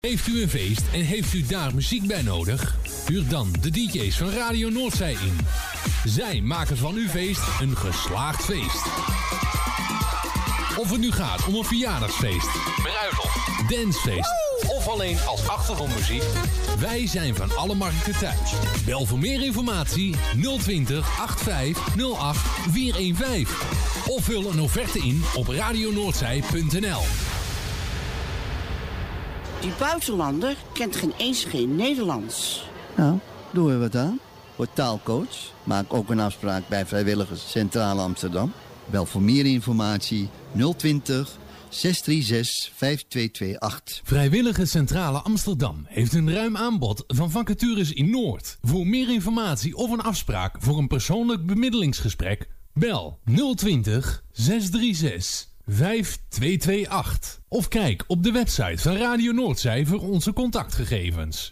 Heeft u een feest en heeft u daar muziek bij nodig? Huur dan de DJ's van Radio Noordzij in. Zij maken van uw feest een geslaagd feest. Of het nu gaat om een verjaardagsfeest, bruiloft, dancefeest of alleen als achtergrondmuziek. Wij zijn van alle markten thuis. Bel voor meer informatie 020 8508 415. Of vul een offerte in op radionoordzij.nl. Die buitenlander kent geen Nederlands. Nou, doen we wat aan. Voor taalcoach. Maak ook een afspraak bij Vrijwilligers Centrale Amsterdam. Bel voor meer informatie 020 636 5228. Vrijwilligers Centrale Amsterdam heeft een ruim aanbod van vacatures in Noord. Voor meer informatie of een afspraak voor een persoonlijk bemiddelingsgesprek, bel 020 636 5228. Of kijk op de website van Radio Noordzij voor onze contactgegevens.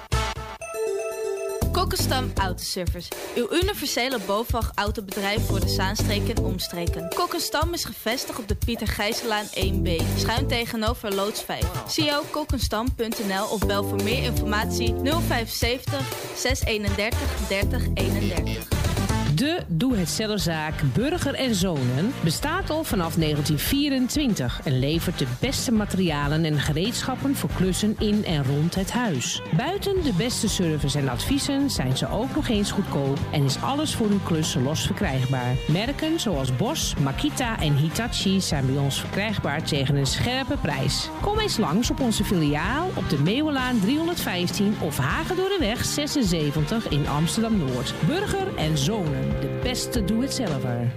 Kokkenstam Autoservice. Uw universele BOVAG-autobedrijf voor de Zaanstreken en omstreken. Kokkenstam is gevestigd op de Pieter Gijsselaan 1B. Schuin tegenover loods 5. zie ook kokkenstam.nl of bel voor meer informatie 075 631 3031. De doe-het-zelfzaak Burger en Zonen bestaat al vanaf 1924 en levert de beste materialen en gereedschappen voor klussen in en rond het huis. Buiten de beste service en adviezen zijn ze ook nog eens goedkoop en is alles voor uw klus los verkrijgbaar. Merken zoals Bosch, Makita en Hitachi zijn bij ons verkrijgbaar tegen een scherpe prijs. Kom eens langs op onze filiaal op de Meeuwenlaan 315 of Hagedorreweg 76 in Amsterdam-Noord. Burger en Zonen. De beste doe-het-zelver.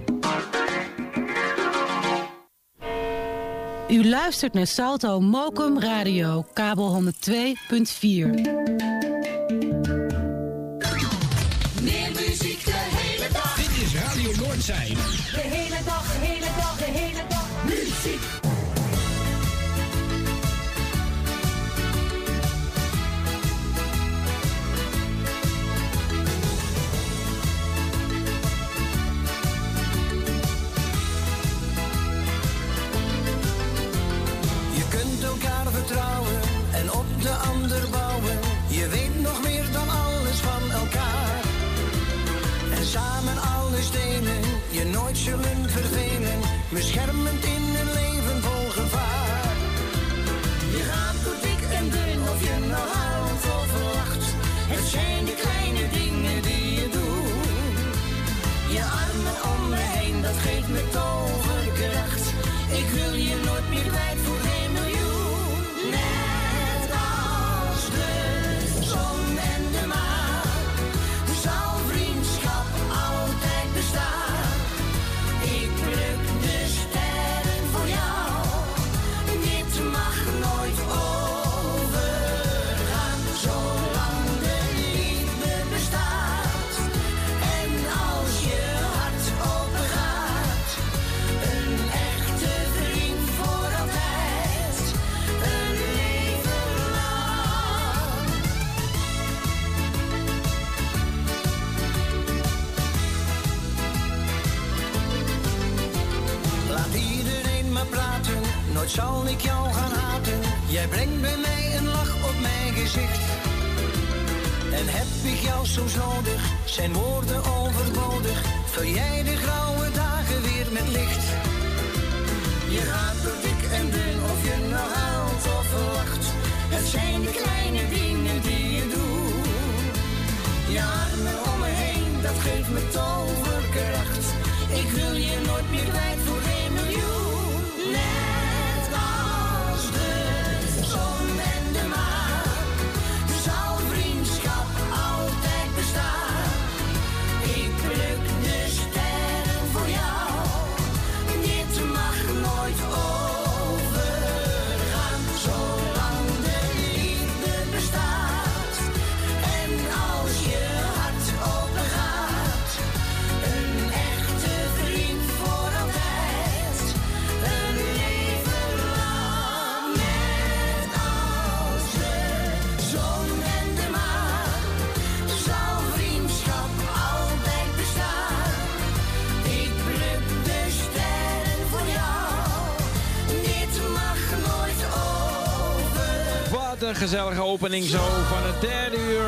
U luistert naar Salto Mokum Radio, kabel 102.4. Meer muziek de hele dag. Dit is Radio Noordzij. De hele dag, de hele dag, de hele dag. Muziek. Vertrouwen en op de ander bouwen. Je weet nog meer dan alles van elkaar. En samen alles delen, je nooit zullen vervelen. Beschermend in een leven vol gevaar. Je gaat door dik en dun, of je nou huilt of lacht. Het zijn de kleine dingen die je doet. Je armen om me heen, dat geeft me toverkracht. Ik wil je nooit meer kwijt voor 1 miljoen. Net als de zon en de maan, zal vriendschap altijd bestaan. Ik pluk de sterren voor jou, dit mag nooit overgaan. Zolang de liefde bestaat en als je hart open gaat, een echte vriend voor altijd, een leven lang. Laat iedereen maar praten, nooit zal ik jou gaan haten. Jij brengt bij mij een lach op mijn gezicht. En heb ik jou soms nodig, zijn woorden overbodig. Vul jij de grauwe dagen weer met licht. Je gaat door dik en dun, of je nou huilt of lacht. Het zijn de kleine dingen die je doet. Je armen om me heen, dat geeft me toverkracht. Ik wil je nooit meer kwijt voor 1 miljoen. Net als de zon en de maan, zal vriendschap altijd bestaan. Ik pluk de sterren voor jou, dit mag nooit overgaan. Zolang de liefde bestaat en als je hart open gaat, een echte vriend voor altijd, een gezellige opening zo van het derde uur.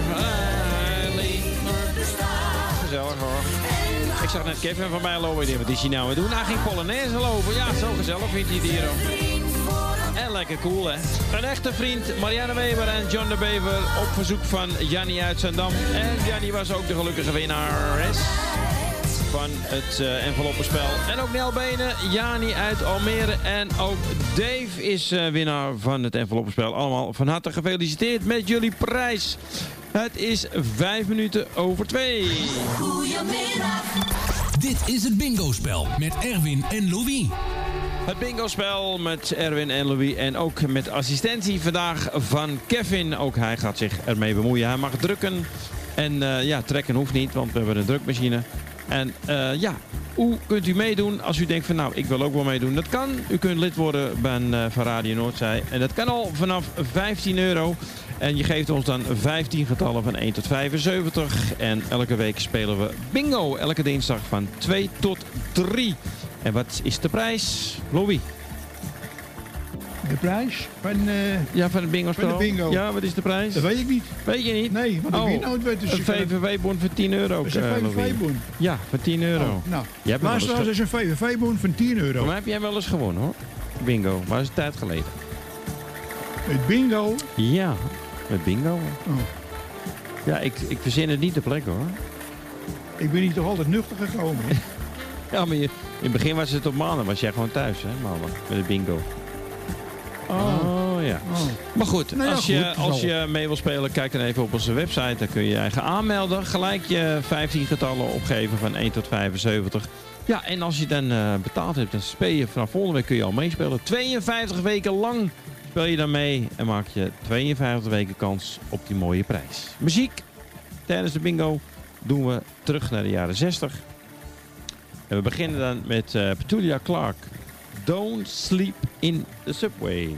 Gezellig hoor. Ik zag net Kevin van mij lopen. Wat is hij nou? We doen nou geen Polonaise lopen. Ja, zo gezellig vindt hij het hier ook. En lekker cool hè. Een echte vriend, Marianne Weber en John de Bever op verzoek van Jannie uit Zandam. En Jannie was ook de gelukkige winnares van het enveloppenspel. En ook Nel Benen, Jani uit Almere en ook Dave is winnaar van het enveloppenspel. Allemaal van harte gefeliciteerd met jullie prijs. Het is 5 minuten over 2. Goedemiddag. Dit is het bingo-spel met Erwin en Louis. Het bingo-spel met Erwin en Louis en ook met assistentie vandaag van Kevin. Ook hij gaat zich ermee bemoeien. Hij mag drukken en trekken hoeft niet, want we hebben een drukmachine. En hoe kunt u meedoen als u denkt van nou, ik wil ook wel meedoen? Dat kan. U kunt lid worden van Radio Noordzij. En dat kan al vanaf €15. En je geeft ons dan 15 getallen van 1 tot 75. En elke week spelen we bingo. Elke dinsdag van 2 tot 3. En wat is de prijs, Louis? De prijs van... van het bingo-spel? Van de bingo. Ja, wat is de prijs? Dat weet ik niet. Weet je niet? Nee, want ik weet nooit wat. Dus een VVV-bon van €10. Dat is een VVV-bon? Ja, van €10. Oh, nou, luisteraars, is een VVV-bon van €10. Maar heb jij wel eens gewonnen hoor? Bingo, maar dat is een tijd geleden. Het bingo? Ja, met bingo. Oh. Ja, ik verzin het niet ter plekke hoor. Ik ben hier toch altijd nuchter gekomen. Ja, maar in het begin was het op maandag, was jij gewoon thuis hè, maandag, met het bingo. Oh ja. Oh. Maar goed, nou ja, als je mee wil spelen, kijk dan even op onze website. Dan kun je je eigen aanmelden. Gelijk je 15 getallen opgeven van 1 tot 75. Ja, en als je dan betaald hebt, dan speel je vanaf volgende week kun je al meespelen. 52 weken lang speel je dan mee en maak je 52 weken kans op die mooie prijs. Muziek tijdens de bingo doen we terug naar de jaren 60. En we beginnen dan met Petula Clark. Don't sleep in the subway.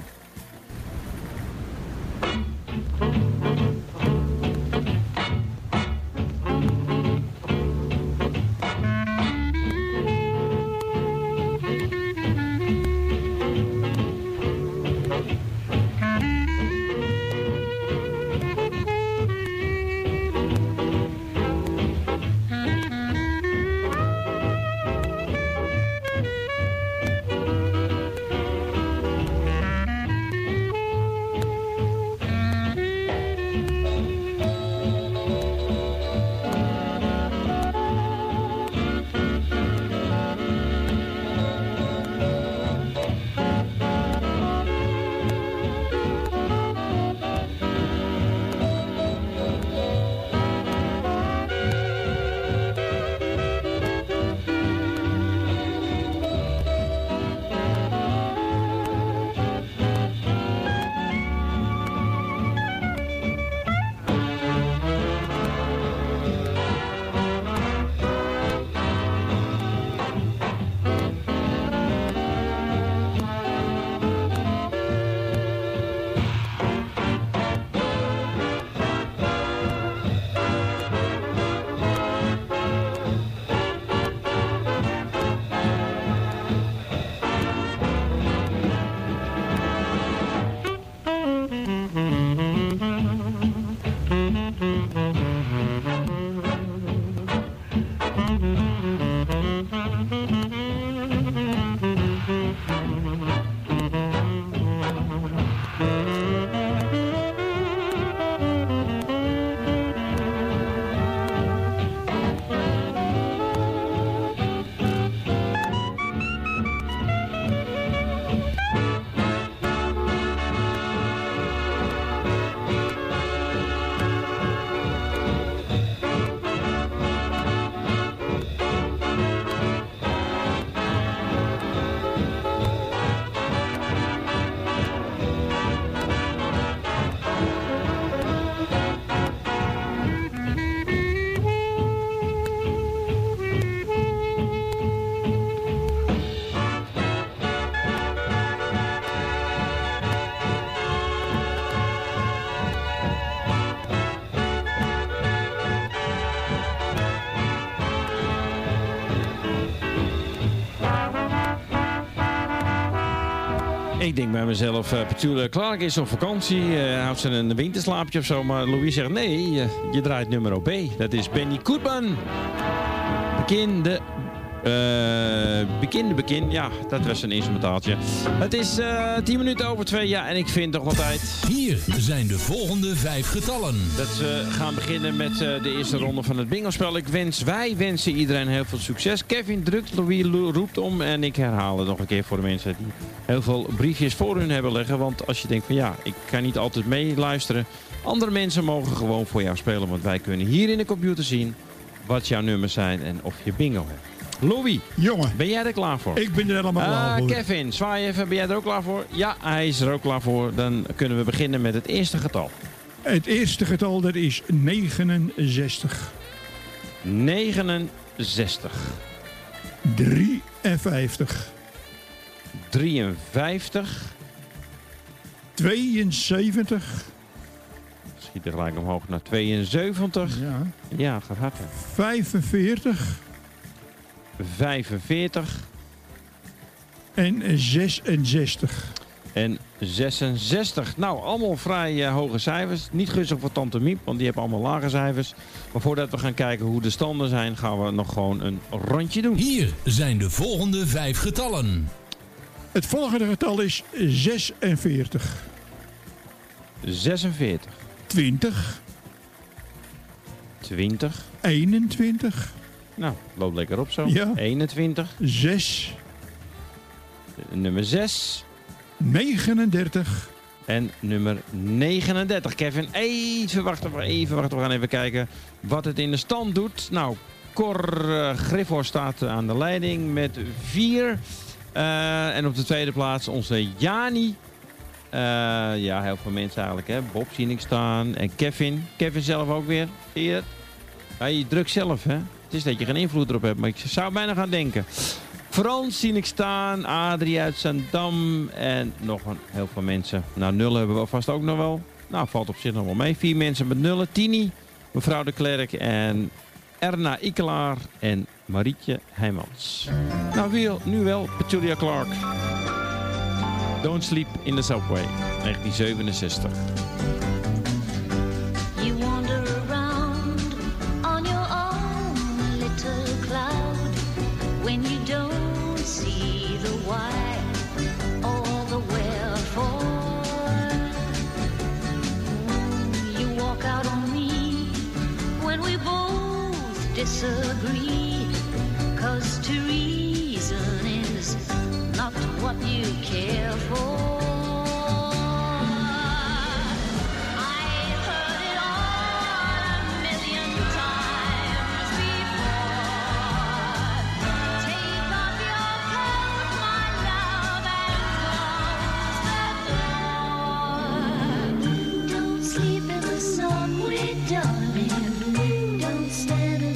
Ik denk bij mezelf, Petula Clark is op vakantie, houdt ze een winterslaapje of zo. Maar Louis zegt, nee, je draait nummer B. Dat is Benny Goodman. Bekende, ja, dat was een instrumentaaltje. Het is 10 minuten over 2, ja, en ik vind toch altijd... Hier zijn de volgende 5 getallen. Dat we gaan beginnen met de eerste ronde van het bingo-spel. Wij wensen iedereen heel veel succes. Kevin drukt, Louis roept om en ik herhaal het nog een keer voor de mensen die heel veel briefjes voor hun hebben liggen. Want als je denkt van ja, ik kan niet altijd meeluisteren. Andere mensen mogen gewoon voor jou spelen, want wij kunnen hier in de computer zien wat jouw nummers zijn en of je bingo hebt. Louis, jongen, ben jij er klaar voor? Ik ben er helemaal klaar voor. Kevin, zwaai even, ben jij er ook klaar voor? Ja, hij is er ook klaar voor. Dan kunnen we beginnen met het eerste getal. Het eerste getal, dat is 69. 69. 53. 53. 72. Schiet er gelijk omhoog naar 72. Ja. Ja, gaat hard. 45. 45. En 66. En 66. Nou, allemaal vrij hoge cijfers. Niet gunstig voor Tante Miep, want die hebben allemaal lage cijfers. Maar voordat we gaan kijken hoe de standen zijn, gaan we nog gewoon een rondje doen. Hier zijn de volgende 5 getallen. Het volgende getal is 46. 46. 20. 20. 21. Nou, loopt lekker op zo. Ja. 21. 6. Nummer 6. 39. En nummer 39. Kevin, even wachten. We gaan even kijken wat het in de stand doet. Nou, Cor Griffo staat aan de leiding met 4. En op de tweede plaats onze Jani. Ja, heel veel mensen eigenlijk. Hè. Bob zie ik staan. En Kevin. Kevin zelf ook weer. Zie je het? Ja, je drukt zelf, hè. Het is dat je geen invloed erop hebt, maar ik zou bijna gaan denken. Frans zie ik staan, Adrie uit Zandam en nog heel veel mensen. Nou, 0 hebben we vast ook nog wel. Nou, valt op zich nog wel mee. 4 mensen met 0. Tini, mevrouw de Klerk en Erna Ikelaar en Marietje Heijmans. Nou, nu wel Petula Clark. Don't Sleep in the Subway, 1967. Disagree, 'cause to reason is not what you care for. I've heard it all a million times before. Take off your coat, my love, and close the door. Don't sleep in the subway, darling. Don't stand in the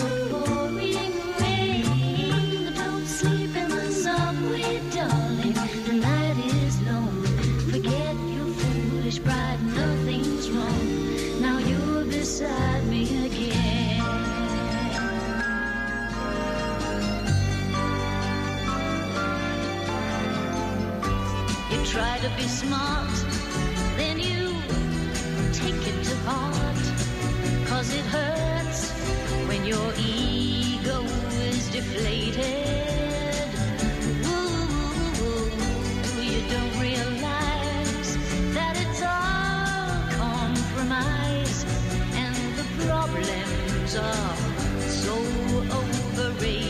try to be smart, then you take it to heart, 'cause it hurts when your ego is deflated. Ooh, you don't realize that it's all compromise, and the problems are so overrated.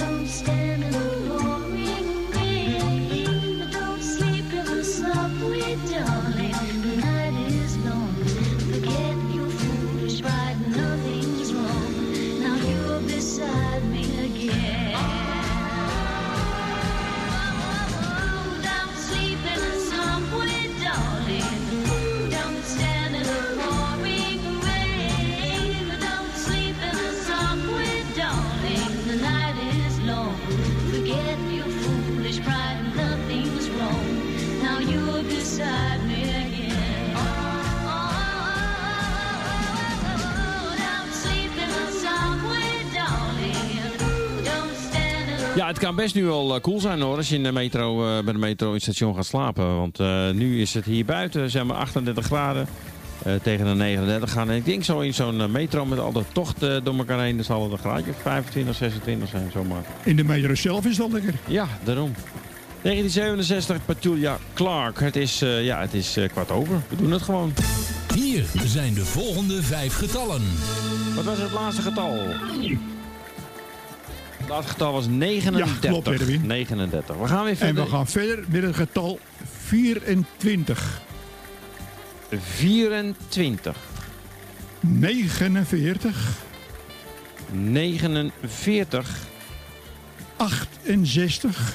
Don't sleep in the subway. Ja, het kan best nu wel cool zijn hoor, als je in de metro, bij de metro in het station gaat slapen. Want nu is het hier buiten, zeg maar 38 graden. Tegen de 39 gaan. En ik denk zo in zo'n metro met al de tochten door elkaar heen, dan zal het een graadje 25, 26 zijn zomaar. In de metro zelf is dat lekker. Ja, daarom. 1967, Petula Clark. Het is 15:15. We doen het gewoon. Hier zijn de volgende 5 getallen. Wat was het laatste getal? Het laatste getal was 39. Ja, klopt, Erwin. 39. We gaan weer verder. En we gaan verder met het getal 24. 24. 49. 49. 68.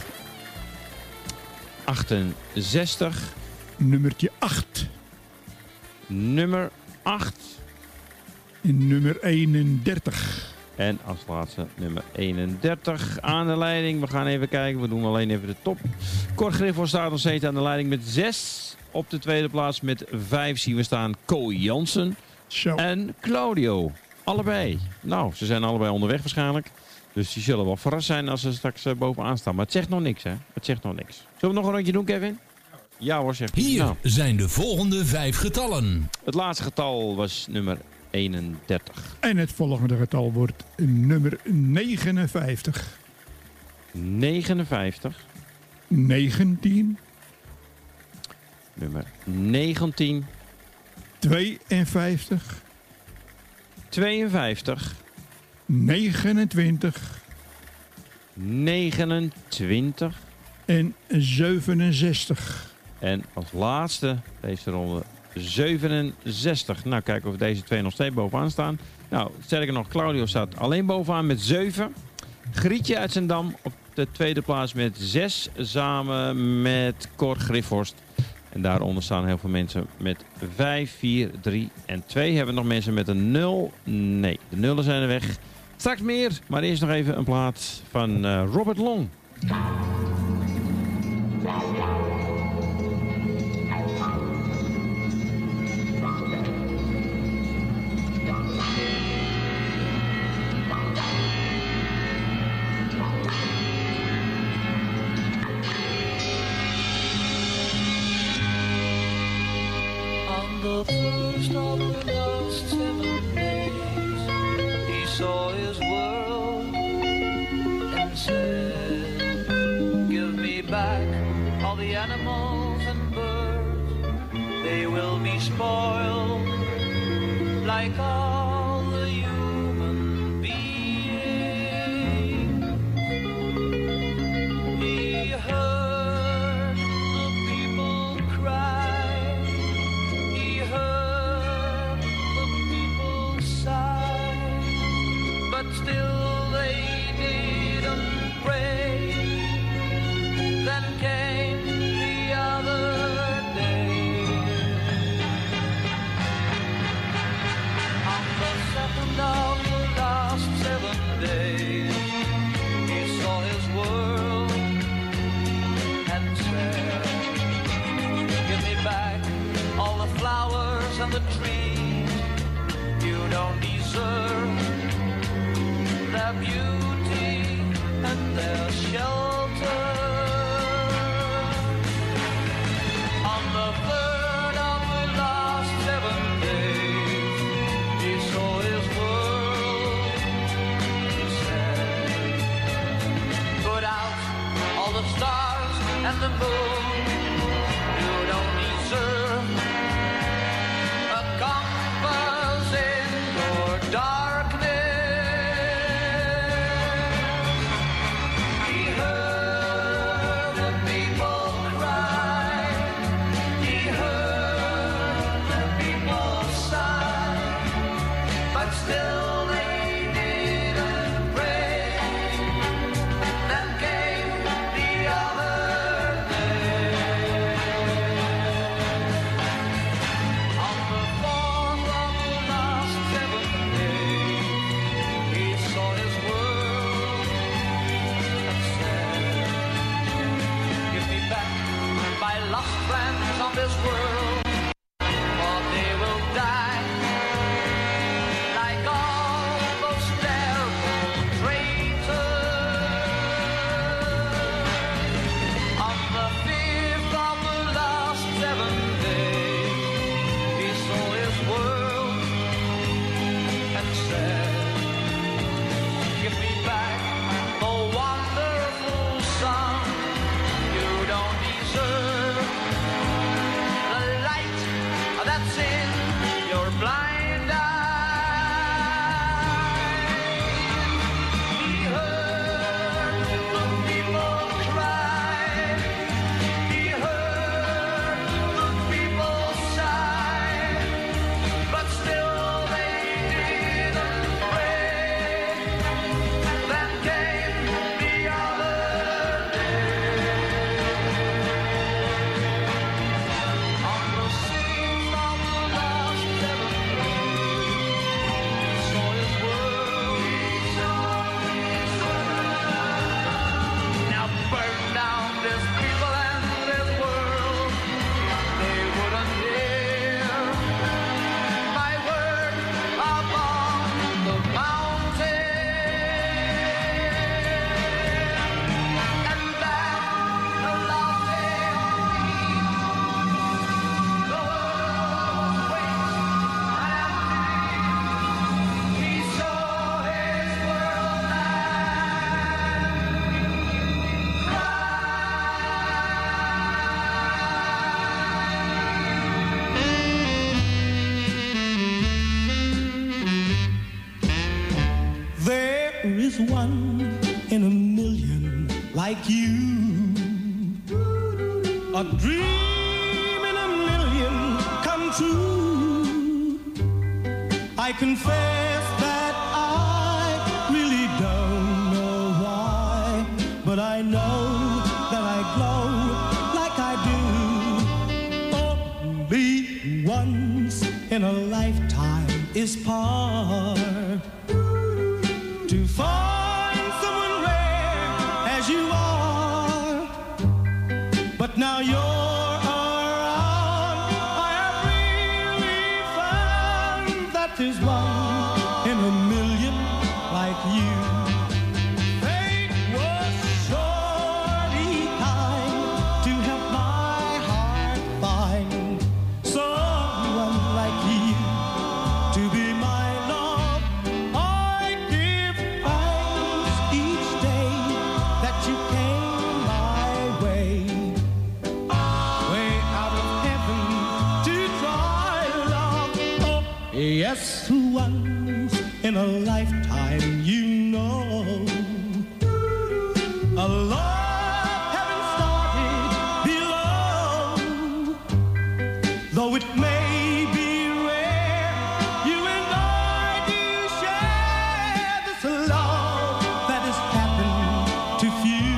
68. Nummertje 8. Nummer 8. En nummer 31. En als laatste nummer 31 aan de leiding. We gaan even kijken, we doen alleen even de top. Cor Griffo staat nog steeds aan de leiding met 6. Op de tweede plaats met 5 zien we staan Ko Jansen en Claudio. Allebei. Nou, ze zijn allebei onderweg waarschijnlijk. Dus die zullen wel verrast zijn als ze straks bovenaan staan. Maar het zegt nog niks, hè? Het zegt nog niks. Zullen we nog een rondje doen, Kevin? Ja hoor, zegt hij. Hier zijn de volgende 5 getallen. Het laatste getal was nummer 31. En het volgende getal wordt nummer 59. 59. 19. Nummer 19. 52. 52. 29. 29. En 67. En als laatste deze ronde 67. Nou, kijken of deze twee nog steeds bovenaan staan. Nou, sterker nog, Claudio staat alleen bovenaan met 7. Grietje uit Zendam op de tweede plaats met 6. Samen met Cor Griffhorst. En daaronder staan heel veel mensen met 5, 4, 3 en 2. Hebben we nog mensen met een 0? Nee, de nullen zijn er weg. Straks meer, maar eerst nog even een plaat van Robert Long. The first of the last 7 days, he saw his world and said, give me back all the animals and birds. They will be spoiled like all the human beings. He heard the people cry. But still they didn't pray. Then came the other day. On the second of the last 7 days, he saw his world and said, give me back all the flowers and the trees. You don't deserve their beauty and their shelter. On the third of the last 7 days, he saw his world and said, put out all the stars and the moon. You don't deserve a compass in your darkness. Then came the other day. like you. A dream in a million come true. I confess that I really don't know why, but I know that I glow like I do. Only once in a lifetime is part to find someone rare as you are. But now you're around, I have really found that there's one in a million like you. Fate was surely kind to help my heart find someone like you to be my love. I give thanks each day that you came my way. Way out of heaven to try love. Oh, yes, once in a lifetime, you know. A love heaven started below. Though it may be rare, you and I do share this love that is happened to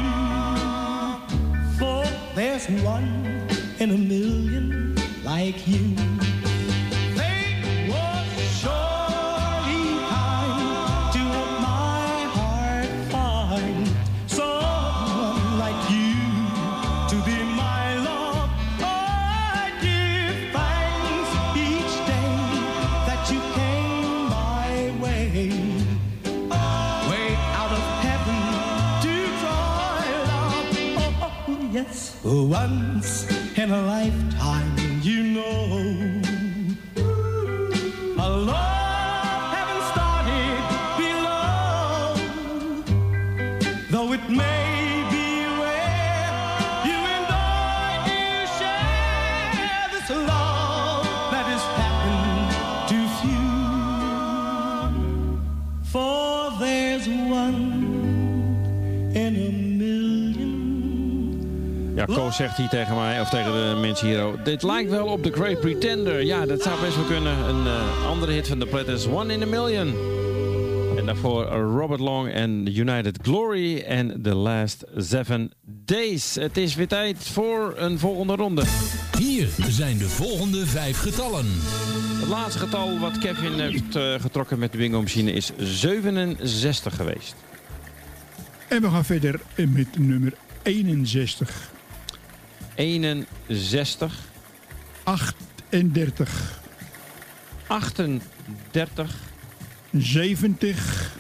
few. For there's one in a million like you. Fate was surely kind to help my heart find someone like you to be my love. I give thanks each day that you came my way. Way out of heaven to try love. Oh, yes, once in a lifetime, you know. A love heaven started below. Though it may be rare, you and I do share this love that is happened to few. For there's one in a million. Ja, Koos zegt hier tegen mij, of tegen de mensen hier ook. Dit lijkt wel op The Great Pretender. Ja, dat zou best wel kunnen. Een andere hit van The Platters, One in a Million. En daarvoor Robert Long en United Glory en The Last 7 Days. Het is weer tijd voor een volgende ronde. Hier zijn de volgende 5 getallen. Het laatste getal wat Kevin heeft getrokken met de bingo machine is 67 geweest. En we gaan verder met nummer 61. 61. 38. 38. 70.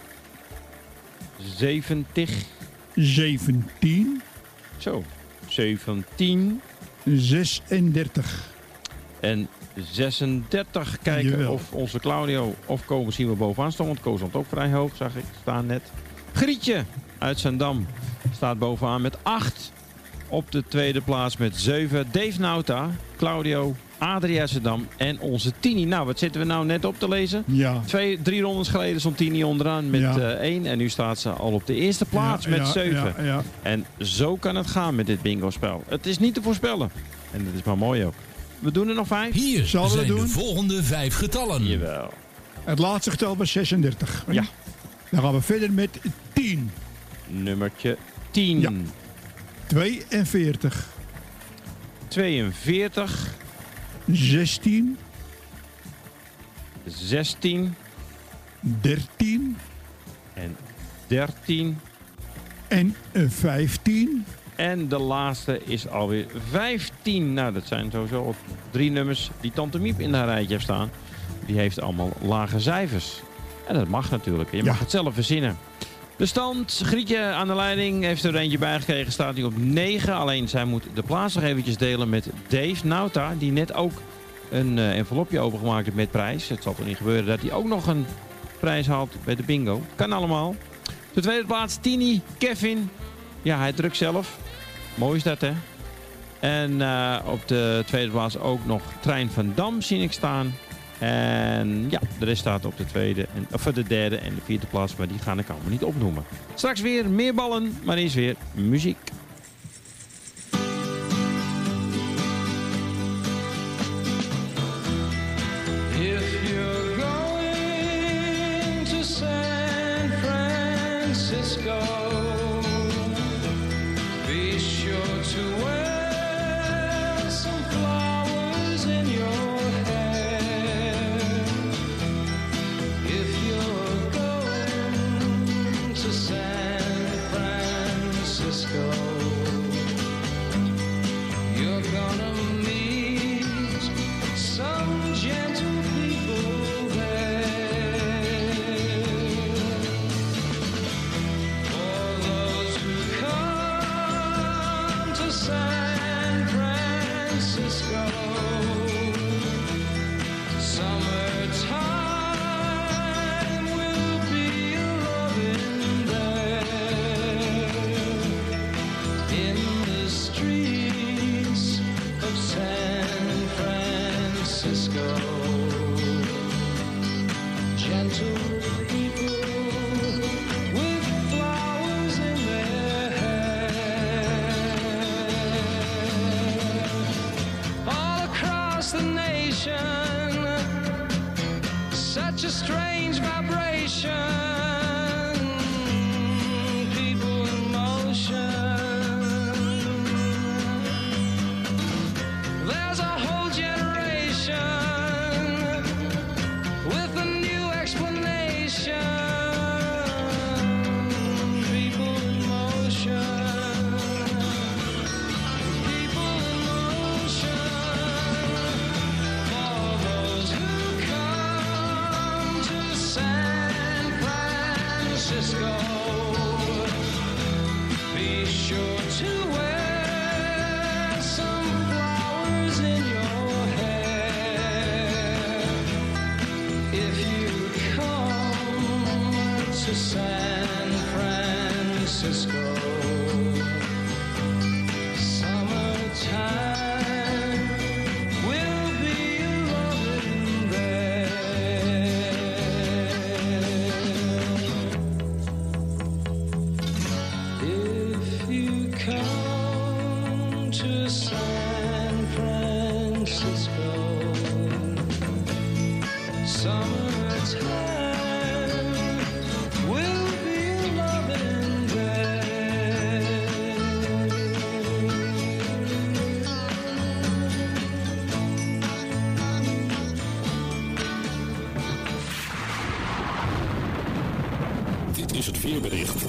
70. 17. Zo. 17. 36. En 36. Kijken Jawel. of onze Claudio of Ko misschien wel bovenaan stond. Want Ko stond ook vrij hoog, zag ik staan net. Grietje uit Zandam staat bovenaan met 8. Op de tweede plaats met 7. Dave Nauta, Claudio, Adrie uit Zandam en onze Tini. Nou, wat zitten we nou net op te lezen? Ja. 3 rondes geleden stond Tini onderaan met 1. En nu staat ze al op de eerste plaats met 7. Ja. En zo kan het gaan met dit bingo-spel. Het is niet te voorspellen. En dat is maar mooi ook. We doen er nog 5. Hier zijn de volgende 5 getallen. Jawel. Het laatste getal was 36. Ja. Dan gaan we verder met 10. Nummertje 10. Ja. 42. 42. 16. 16. 13. En 13. En 15. En de laatste is alweer 15. Nou, dat zijn sowieso al 3 nummers die Tante Miep in haar rijtje heeft staan. Die heeft allemaal lage cijfers. En dat mag natuurlijk. Je mag het zelf verzinnen. De stand, Grietje aan de leiding, heeft er eentje bijgekregen, staat hij op 9. Alleen zij moet de plaats nog eventjes delen met Dave Nauta, die net ook een envelopje opengemaakt heeft met prijs. Het zal toch niet gebeuren dat hij ook nog een prijs haalt bij de bingo. Kan allemaal. De tweede plaats, Tini, Kevin. Ja, hij drukt zelf. Mooi is dat, hè? En op de tweede plaats ook nog Trein van Dam zie ik staan. En ja, de rest staat op de derde en de vierde plaats, maar die ga ik allemaal niet opnoemen. Straks weer meer ballen, maar eerst weer muziek. If you're going to San Francisco, be sure to wear some flowers in your hair. If you're going to San Francisco, you're gonna meet some gentle people there. For those who come to San Francisco, summertime will be loving there. In the streets of San Francisco, gentle people with flowers in their hair. All across the nation, such a strange vibration. People in motion. There's a whole generation with a new explanation. People in motion. People in motion. For those who come to San Francisco, be sure to wear some flowers in your hair. If you come to San Francisco, summertime will be loving there. If you come to San Francisco, summertime will be loving there. Dit is het weerbericht.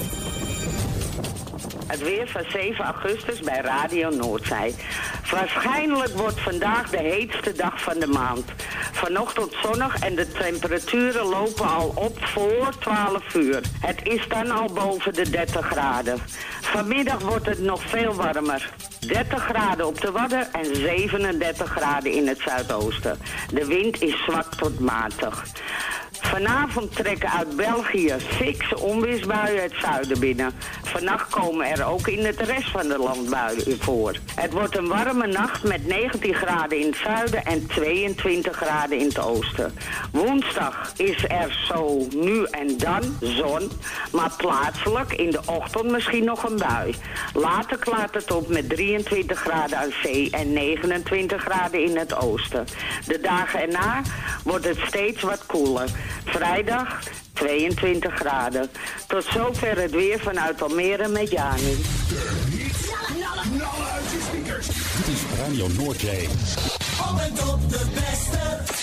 Het weer van 7 augustus bij Radio Noordzee. Waarschijnlijk wordt vandaag de heetste dag van de maand. Vanochtend zonnig en de temperaturen lopen al op voor 12 uur. Het is dan al boven de 30 graden. Vanmiddag wordt het nog veel warmer. 30 graden op de Wadden en 37 graden in het zuidoosten. De wind is zwak tot matig. Vanavond trekken uit België fikse onweersbuien het zuiden binnen. Vannacht komen er ook in het rest van het land buien voor. Het wordt een warme nacht met 19 graden in het zuiden en 22 graden in het oosten. Woensdag is er zo nu en dan zon, maar plaatselijk in de ochtend misschien nog een bui. Later klaart het op met 23 graden aan zee en 29 graden in het oosten. De dagen erna wordt het steeds wat koeler. Vrijdag 22 graden. Tot zover het weer vanuit Almere met Jani. Knallen uit je speakers. Dit is Radio Noordzee. Altijd op de beste.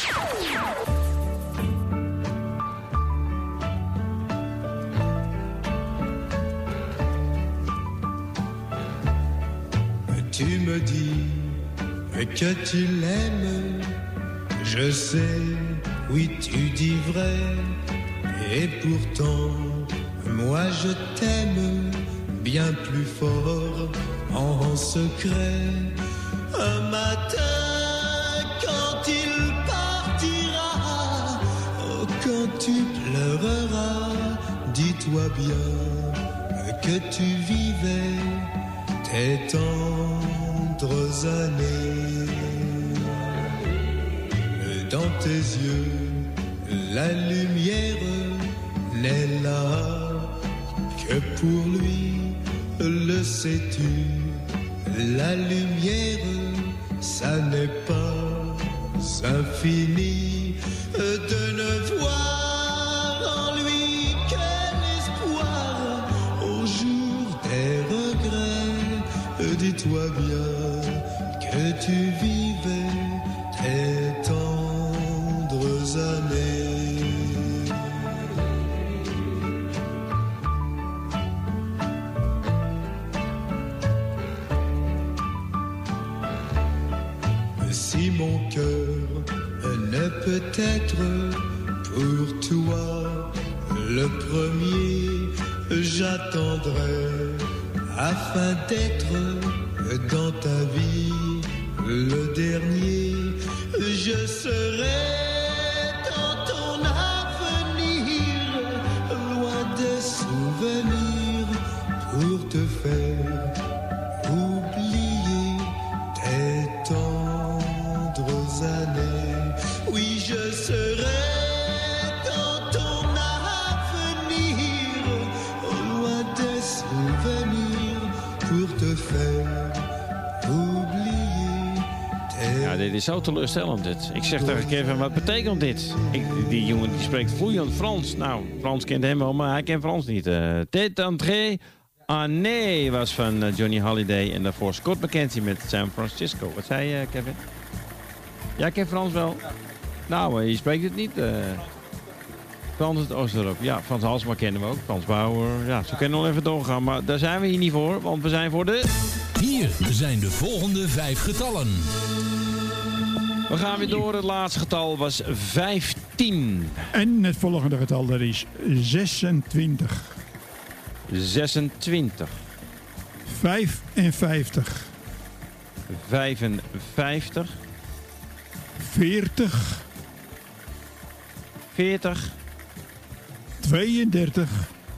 Tu me dis que tu l'aimes, je sais, oui tu dis vrai, et pourtant moi je t'aime bien plus fort en secret. Un matin quand il partira, oh, quand tu pleureras, dis-toi bien que tu vivais tes tendres années. dans tes yeux. La lumière n'est là que pour lui, le sais-tu. La lumière, ça n'est pas infini de ne voir en lui qu'un espoir au jour des regrets. Dis-toi bien que tu vivais tes tendres années. Si mon cœur ne peut être pour toi le premier, j'attendrai afin d'être dans ta vie le dernier. Je serai dans ton avenir, loin des souvenirs, pour te faire oublier tes tendres années. Oui, je serai dans ton avenir, loin des souvenirs, pour te faire oublier tes... Ja, dit is zo teleurstellend dit. Ik zeg tegen Kevin, wat betekent dit? Die jongen die spreekt vloeiend Frans. Nou, Frans kent hem wel, maar hij kent Frans niet. Tête entrée année was van Johnny Holiday en daarvoor Scott McKenzie met San Francisco. Wat zei je, Kevin? Jij kent Frans wel? Nou, je spreekt het niet. Frans het Oosterop. Ja, Frans Halsma kennen we ook. Frans Bauer. Ja, zo kunnen we nog even doorgaan. Maar daar zijn we hier niet voor, want we zijn voor de... Hier zijn de volgende 5 getallen. We gaan weer door. Het laatste getal was 15. En het volgende getal, dat is 26. 26. 55. 55. 40. 40. 32.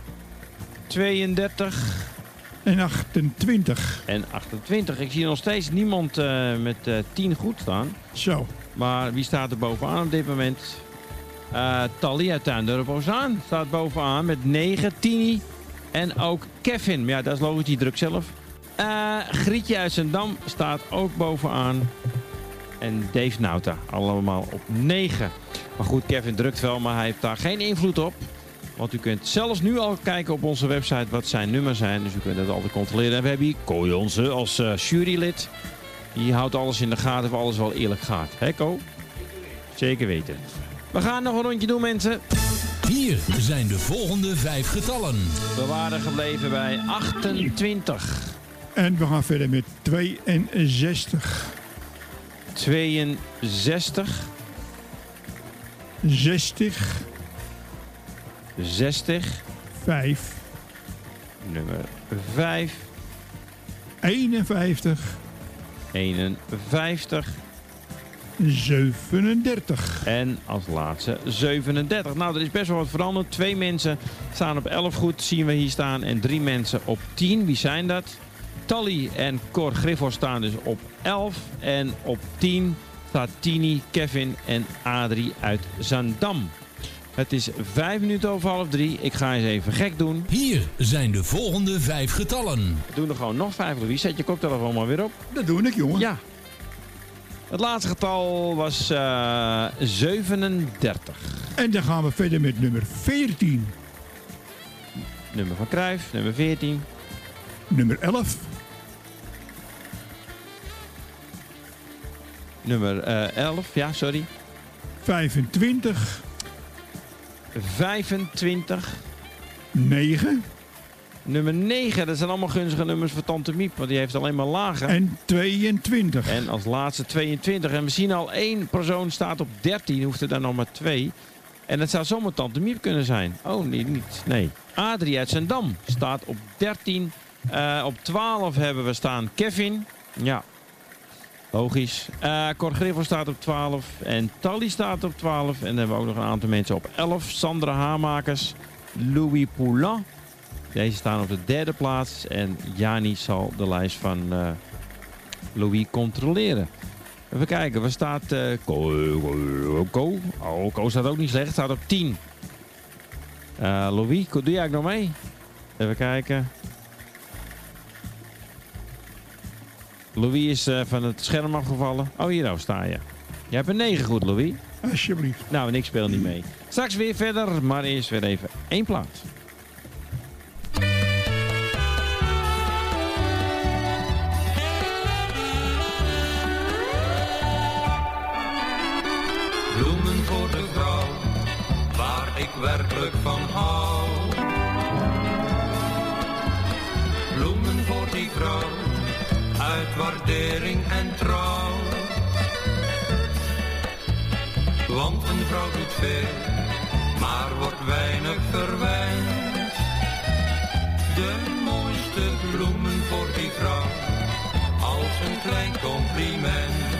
32. En 28. En 28. Ik zie nog steeds niemand met 10 goed staan. Zo. Maar wie staat er bovenaan op dit moment? Thalia Tuindorp-Ozaan staat bovenaan met 9. Tini en ook Kevin. Maar ja, dat is logisch, die drukt zelf. Grietje uit Zandam staat ook bovenaan. En Dave Nauta, allemaal op 9. Maar goed, Kevin drukt wel, maar hij heeft daar geen invloed op. Want u kunt zelfs nu al kijken op onze website wat zijn nummers zijn. Dus u kunt dat altijd controleren. En we hebben hier Kooi Onze als jurylid. Die houdt alles in de gaten of alles wel eerlijk gaat. Hè, Ko? Zeker weten. We gaan nog een rondje doen, mensen. Hier zijn de volgende 5 getallen. We waren gebleven bij 28. En we gaan verder met 62. 62. 60. 60. 5. Nummer 5. 51. 51. 37. En als laatste 37. Nou, er is best wel wat veranderd. 2 mensen staan op 11 goed, zien we hier staan. En 3 mensen op 10. Wie zijn dat? Tally en Cor Griffo staan dus op 11. En op 10 staat Tini, Kevin en Adrie uit Zandam. Het is 5 minuten over 2:30. Ik ga eens even gek doen. Hier zijn de volgende 5 getallen. We doen er gewoon nog 5. Wie zet je koptelefoon maar weer op? Dat doe ik, jongen. Ja. Het laatste getal was 37. En dan gaan we verder met nummer 14. Nummer van Cruijff, nummer 14. Nummer 11. Nummer 11, ja, sorry. 25. 25. 9. Nummer 9, dat zijn allemaal gunstige nummers voor Tante Miep, want die heeft alleen maar lage. En 22. En als laatste 22. En we zien al 1 persoon staat op 13, hoeft er dan nog maar 2. En het zou zomaar Tante Miep kunnen zijn. Oh, niet. Nee. Adrie uit Zandam staat op 13. Op 12 hebben we staan Kevin. Ja, logisch. Cor Griffo staat op 12. En Tally staat op 12. En dan hebben we ook nog een aantal mensen op 11. Sandra Hamakers. Louis Poulain. Deze staan op de 3e plaats. En Jani zal de lijst van Louis controleren. Even kijken, waar staat Ko? Oh, Ko staat ook niet slecht. Staat op 10. Louis, doe jij ook nog mee? Even kijken. Louis is van het scherm afgevallen. Oh, hier nou sta je. Jij hebt een 9 goed, Louis. Alsjeblieft. Nou, en ik speel niet mee. Straks weer verder, maar eerst weer even 1 plaat. Bloemen voor de vrouw, waar ik werkelijk van hou. Bloemen voor die vrouw, uit waardering en trouw. Want een vrouw doet veel, maar wordt weinig verwend. De mooiste bloemen voor die vrouw, als een klein compliment.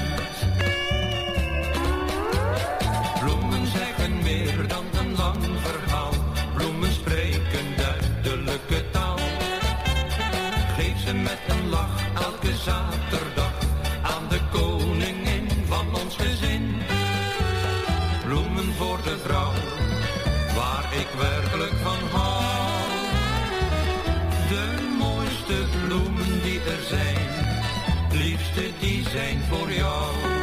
Bloemen zeggen meer dan een lang verhaal. Bloemen spreken duidelijke taal. Geef ze met een lach elke zaterdag aan de koningin van ons gezin. Bloemen voor de vrouw, waar ik werkelijk van hou. De mooiste bloemen die er zijn, liefste die zijn voor jou.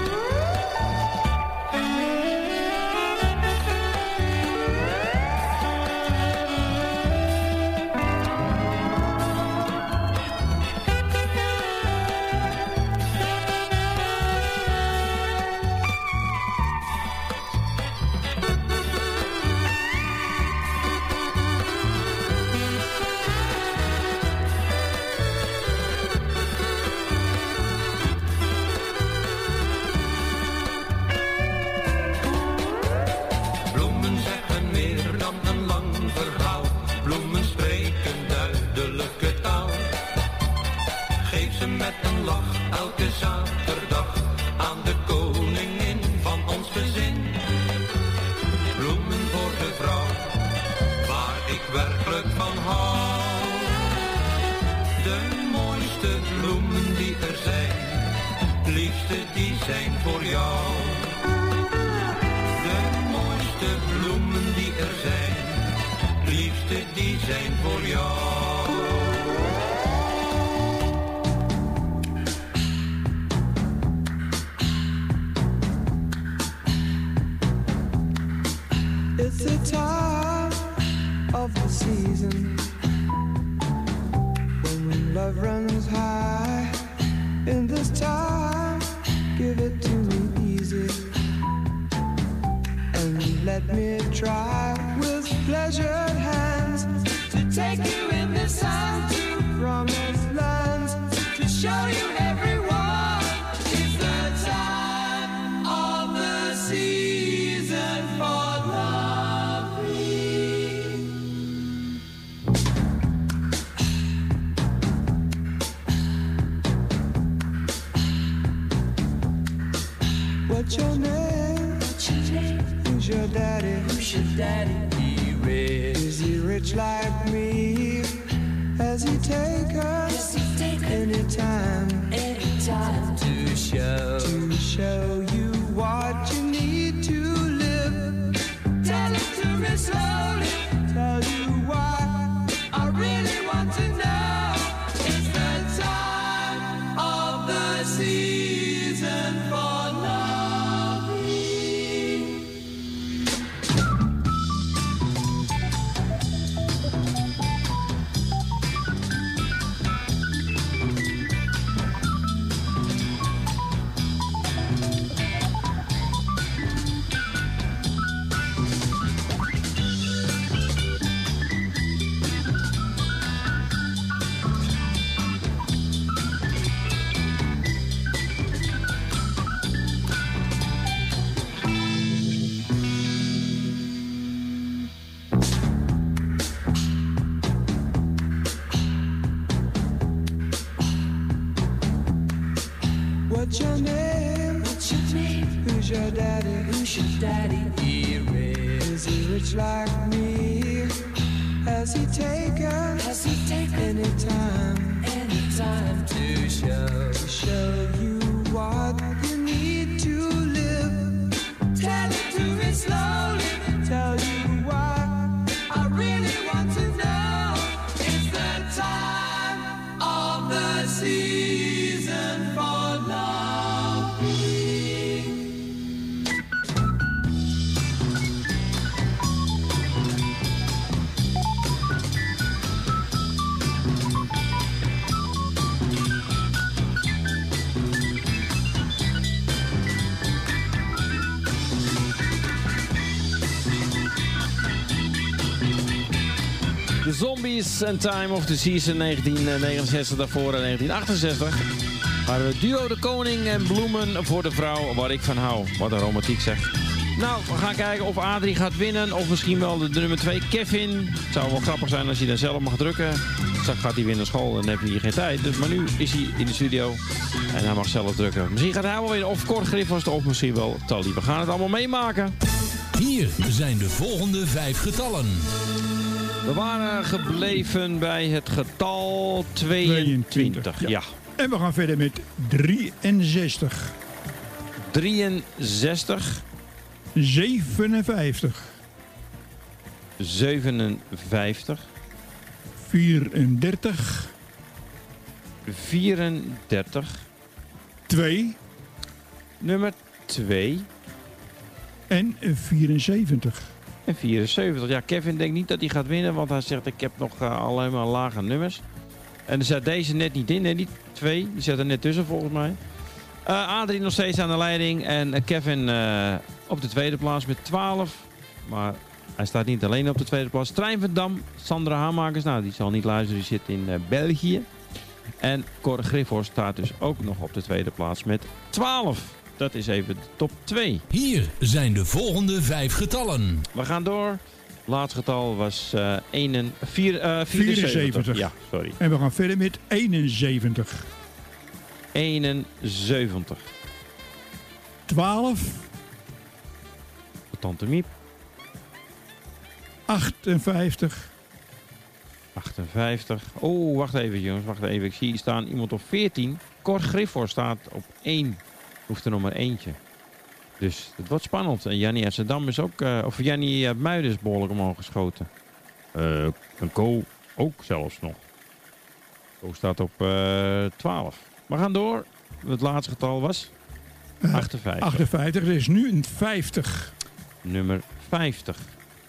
It's the time of the season when love runs high. In this time, give it to me easy and let me try with pleasured hands to take you in the sun to promised lands, to show you everyone. It's the time of the season for what's your name? Who's your daddy? Is he rich like me? Has he take us anytime to show you what you need to live? Tell it to me slowly. Tell you why I really want to know. It's the time of the season for love. What's your name? Who's your daddy? Is he rich like me? Has he taken any time to show you what you need Zombies and Time of the Season 1969, daarvoor in 1968. Hadden we duo De Koning en Bloemen voor de vrouw, waar ik van hou. Wat een romantiek zeg. Nou, we gaan kijken of Adrie gaat winnen. Of misschien wel de nummer 2, Kevin. Het zou wel grappig zijn als hij dan zelf mag drukken. Straks gaat hij weer naar school en dan heeft hij hier geen tijd. Dus, maar nu is hij in de studio en hij mag zelf drukken. Misschien gaat hij wel winnen of Cor Griffhorst of misschien wel Tally. We gaan het allemaal meemaken. Hier zijn de volgende 5 getallen. We waren gebleven bij het getal 22. Ja. En we gaan verder met 63. 63. 57. 57. 34. 34. 2. Nummer 2. En 74. En 74. Ja, Kevin denkt niet dat hij gaat winnen, want hij zegt ik heb nog alleen maar lage nummers. En er zat deze net niet in, nee, die 2. Die zat er net tussen volgens mij. Adrie nog steeds aan de leiding en Kevin op de tweede plaats met 12. Maar hij staat niet alleen op de tweede plaats. Trein van Dam, Sandra Hamakers, nou die zal niet luisteren, die zit in België. En Cor Griffhorst staat dus ook nog op de tweede plaats met 12. Dat is even de top 2. Hier zijn de volgende 5 getallen. We gaan door. Het laatste getal was 74. Ja, sorry. En we gaan verder met 71. 71. 12. Tante Miep. 58. 58. Oh, wacht even jongens, wacht even. Ik zie hier staan iemand op 14. Cor Griffhorst staat op 1. Hoeft er nog maar eentje. Dus het wordt spannend. En Jannie Amsterdam is ook... of Jannie Muiden is behoorlijk omhoog geschoten. En Co ook zelfs nog. Co staat op 12. We gaan door. Het laatste getal was 58. 58. Er is nu een 50. Nummer 50.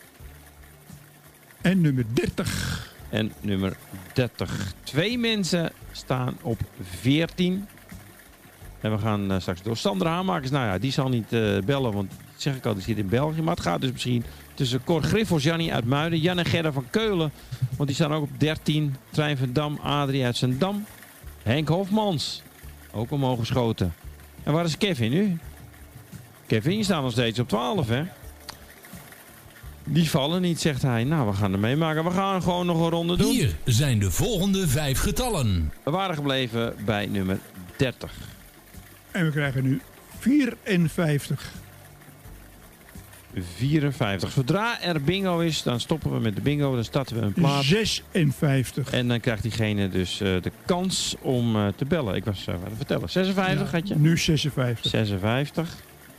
En nummer 30. En nummer 30. 2 mensen staan op 14. En we gaan straks door. Sandra Hamakers, nou ja, die zal niet bellen, want zeg ik al, die zit in België. Maar het gaat dus misschien tussen Cor Griffhorst, Jannie uit Muiden, Jan en Gerda van Keulen. Want die staan ook op 13. Trein van Dam, Adrie uit Zandam. Henk Hofmans, ook omhoog geschoten. En waar is Kevin nu? Kevin, je staat nog steeds op 12, hè? Die vallen niet, zegt hij. Nou, we gaan er meemaken. We gaan gewoon nog een ronde doen. Hier zijn de volgende 5 getallen. We waren gebleven bij nummer 30. En we krijgen nu 54. 54. Zodra er bingo is, dan stoppen we met de bingo. Dan starten we een plaat. 56. En dan krijgt diegene dus de kans om te bellen. Ik was wat te vertellen. 56 had je? Nu 56. 56.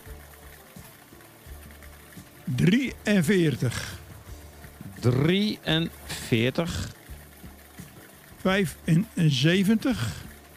43. 43. 75.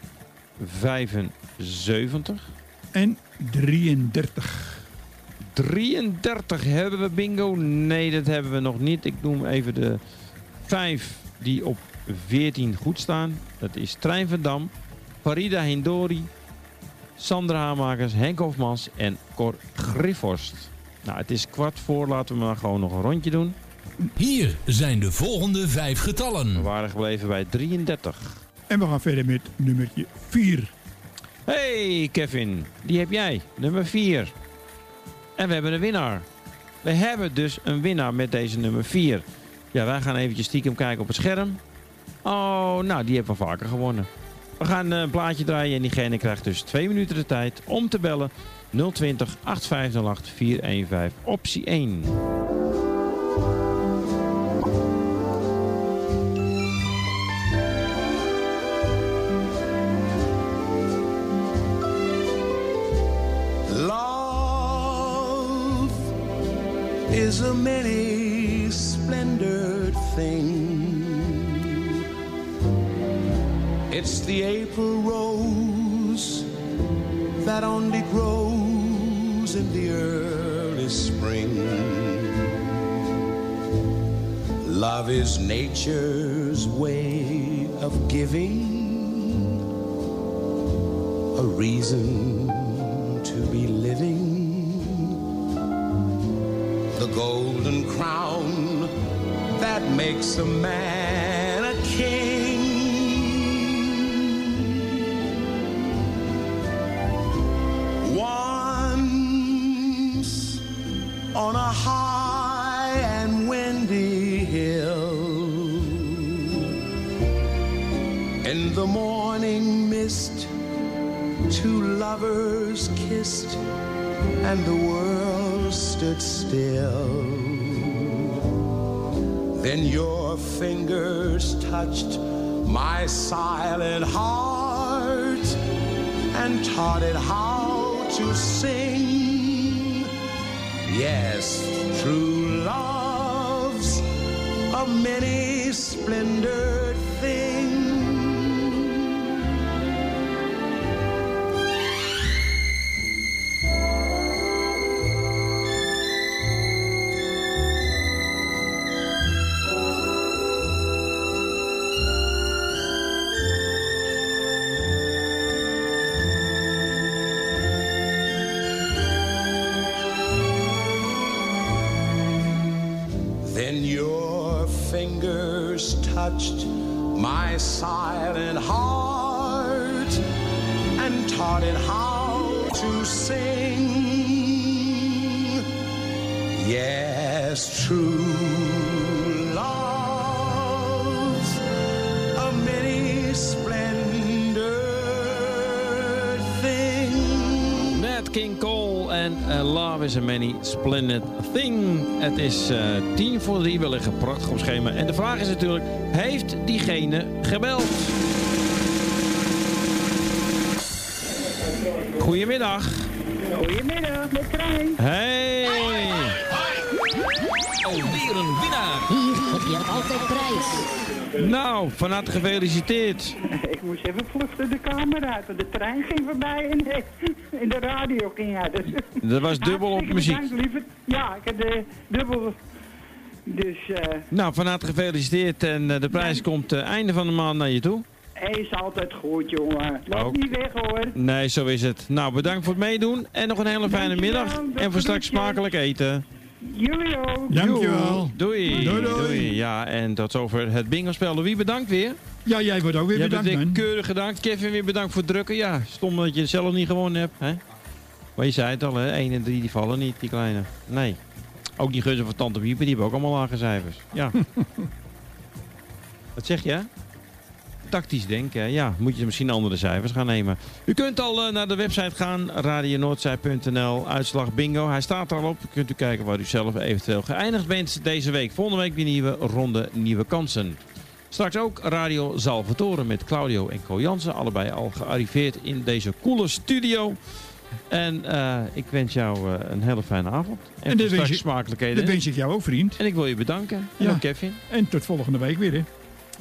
75. En 33. 33 hebben we bingo. Nee, dat hebben we nog niet. Ik noem even de 5 die op 14 goed staan. Dat is Trein van Dam, Farida Hindori, Sandra Hamakers, Henk Hofmans en Cor Griffhorst. Nou, het is 15:15. Laten we maar gewoon nog een rondje doen. Hier zijn de volgende 5 getallen. We waren gebleven bij 33. En we gaan verder met nummertje 4. Hey Kevin, die heb jij. Nummer 4. En we hebben een winnaar. We hebben dus een winnaar met deze nummer 4. Ja, wij gaan eventjes stiekem kijken op het scherm. Oh, nou, die hebben we vaker gewonnen. We gaan een plaatje draaien en diegene krijgt dus 2 minuten de tijd om te bellen. 020 8508 415, optie 1. Love is a many-splendored thing. It's the April rose that only grows in the early spring. Love is nature's way of giving a reason to be living. The golden crown that makes a man king. Once on a high and windy hill, in the morning mist, two lovers kissed and the world stood still. Then your fingers touched my silent heart and taught it how to sing. Yes, true love's a many splendored thing. Then your fingers touched my silent heart and taught it how to sing. Yes, true love's a many splendid thing. Nat King Cole en Love is a Many Splendid Thing. Het is 2:10. We liggen prachtig op schema. En de vraag is natuurlijk, heeft diegene gebeld? Goedemiddag. Goedemiddag, met Trein. Hey. Alweer een winnaar. Hier heb je altijd prijs. Nou, van harte gefeliciteerd. Ik moest even vluchten de kamer uit, want de trein ging voorbij en de radio ging uit. Dus Dat was dubbel op muziek. Bedankt, ja, ik heb de dubbel. Dus, Nou, van harte gefeliciteerd en de prijs komt einde van de maand naar je toe. Is altijd goed, jongen. Loop Ook. niet weg, hoor. Nee, zo is het. Nou, bedankt voor het meedoen en nog een hele fijne middag. En voor straks smakelijk eten. Jullie ook. Dankjewel. Doei. Doei. Ja, en tot zover het bingo-spel. Louis, bedankt weer. Ja, jij wordt ook weer bedankt, Jij bent man. weer keurig gedaan. Kevin, weer bedankt voor het drukken. Ja, stom dat je het zelf niet gewonnen hebt. Hè? Maar je zei het al, hè? 1 en 3 die vallen niet, die kleine. Nee. Ook die geuzen van Tante Wieper, die hebben ook allemaal lage cijfers. Ja. Wat zeg je? Tactisch denken, ja. Moet je misschien andere cijfers gaan nemen. U kunt al naar de website gaan, radionoordzij.nl, uitslag bingo. Hij staat er al op. Kunt u kijken waar u zelf eventueel geëindigd bent deze week. Volgende week weer nieuwe ronde, nieuwe kansen. Straks ook Radio Salvatore met Claudio en Co Jansen. Allebei al gearriveerd in deze coole studio. En ik wens jou een hele fijne avond. En dat straks wens smakelijkheden. Dat wens ik jou ook, vriend. En ik wil je bedanken. En ook Kevin. En tot volgende week weer, hè.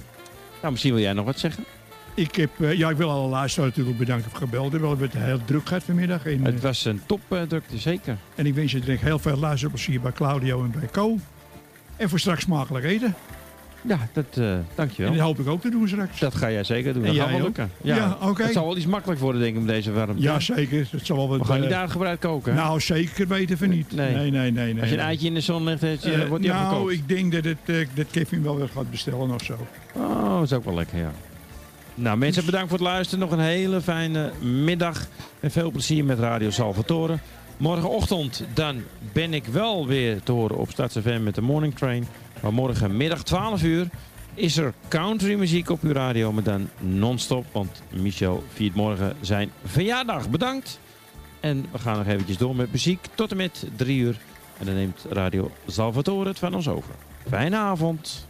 Nou, misschien wil jij nog wat zeggen? Ik wil alle luisteraars natuurlijk bedanken voor gebeld. We hebben het heel druk gehad vanmiddag. En, het was een topdrukte, zeker. En ik wens je direct heel veel luisterplezier bij Claudio en bij Co. En voor straks smakelijk eten. Ja, dankjewel. En dat hoop ik ook te doen straks. Dat ga jij zeker doen. En Dat gaat jij wel ook? lukken. Ja, oké. Het zal wel iets makkelijk worden, denk ik, met deze warmte. Ja, zeker. Het zal wel wat, we gaan niet uitgebreid koken. Nou, zeker weten we niet. Nee. Als je een eitje in de zon legt, wordt die afgekookt. Nou, ik denk dat Kevin wel weer gaat bestellen of zo. Oh, dat is ook wel lekker, ja. Nou, mensen, bedankt voor het luisteren. Nog een hele fijne middag. En veel plezier met Radio Salvatore. Morgenochtend, dan ben ik wel weer te horen op StadsFM met de Morning Train. Maar morgenmiddag 12 uur is er country muziek op uw radio. Maar dan non-stop, want Michel viert morgen zijn verjaardag. Bedankt. En we gaan nog eventjes door met muziek tot en met 3 uur. En dan neemt Radio Salvatore het van ons over. Fijne avond.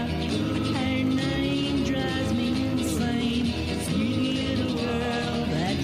That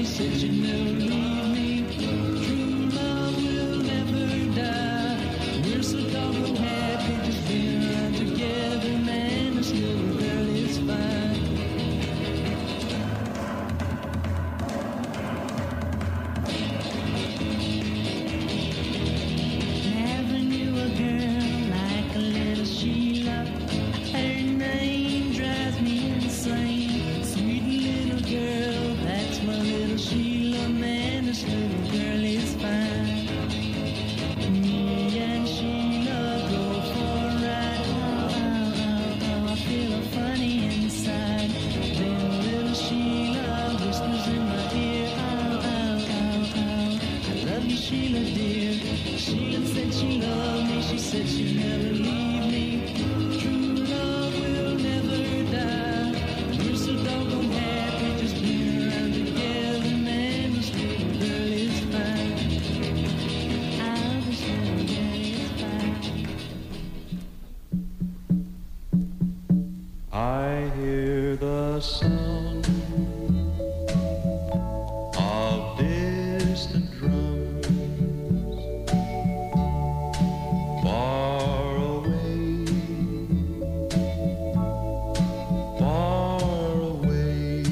she said she'd never leave me. True love will never die. We're so doggone happy just being around together, man. This little girl is fine. Never knew a girl like a little Sheila. Her name drives me insane. Sweet little girl, that's my little Sheila, man. This little girl is fine. Me and Sheila go for a ride. Oh, I feel funny inside. Then little Sheila whispers in my ear. I love you, Sheila, dear. Sheila said she loved me. She said she'd never leave me. True love will never die. We're so doggone happy just being around together, man. This little girl is fine. Oh, this little girl is fine. I hear the sound of distant drums far away, far away.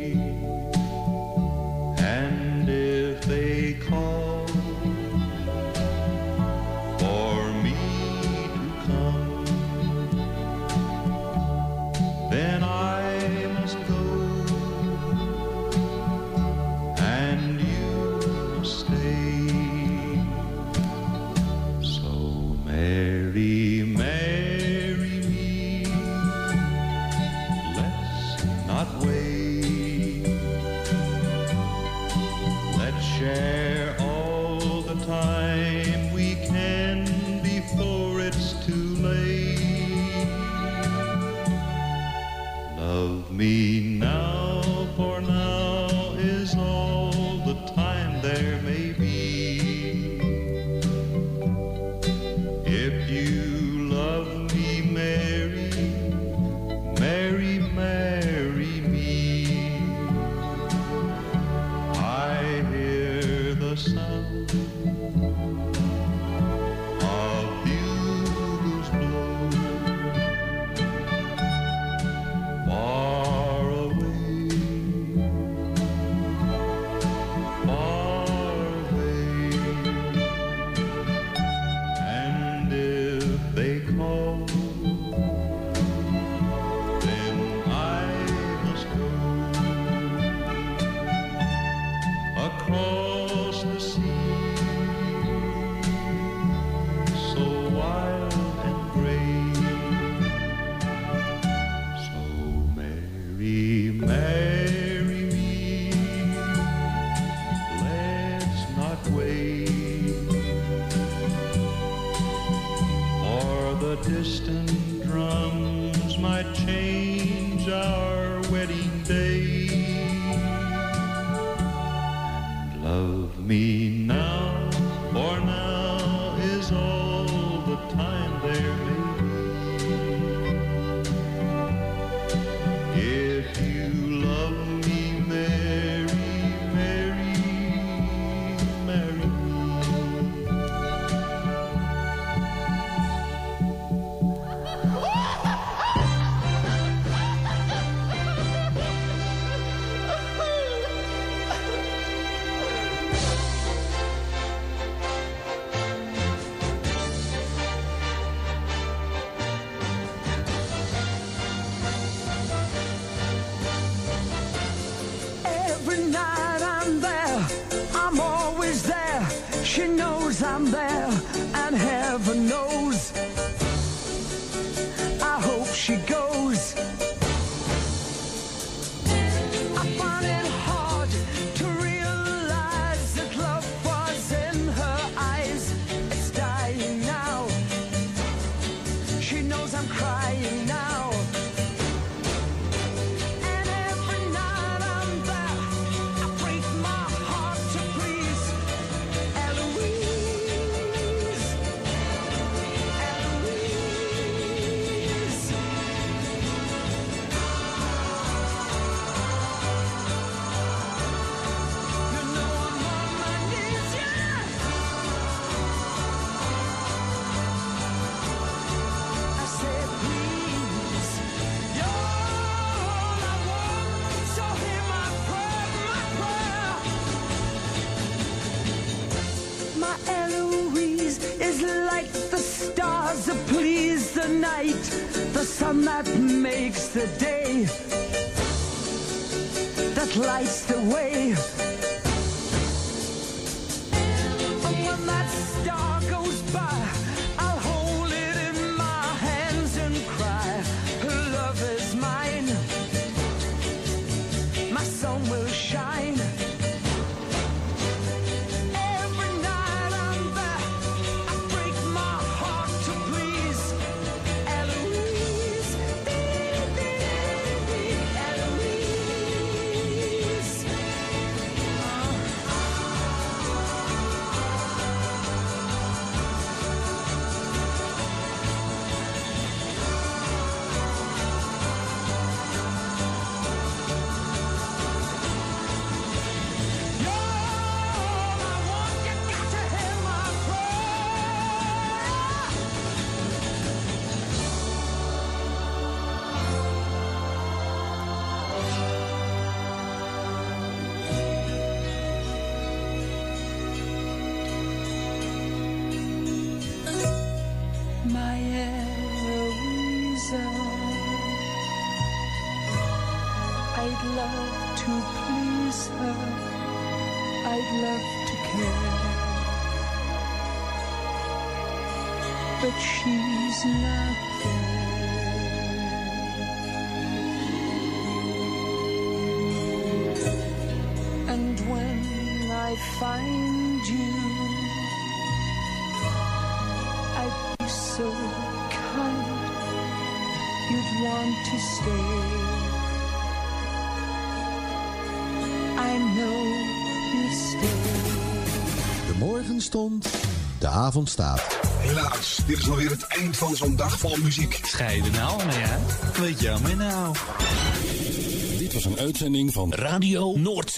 And if they call for me to come, then I must go, and you must stay. So marry, marry me, let's not wait. Let's share all the time we can before it's too late. Love me now, for now is all the time there may be. If you love me, marry, marry, marry me. I hear the sound of bugles blow far away, far away. And if they call, then I must go across the sea, so wild and gray. So marry, marry me, let's not wait, for the distant drums might change our wedding day. And love me now, for now is all the time there may be. If you love me, marry, marry, marry me. the night, the sun that makes the day, that lights the way. And when that star goes by, I'll hold it in my hands and cry, love is mine, my sun will shine. I'd love to please her, I'd love to care, but she's not there. And when I find you, I'd be so kind, you'd want to stay. I know you stay. De morgen stond, de avond staat. Helaas, dit is alweer het eind van zo'n dag vol muziek. Scheiden nou, maar ja. Weet jammer nou. Dit was een uitzending van Radio Noordzee.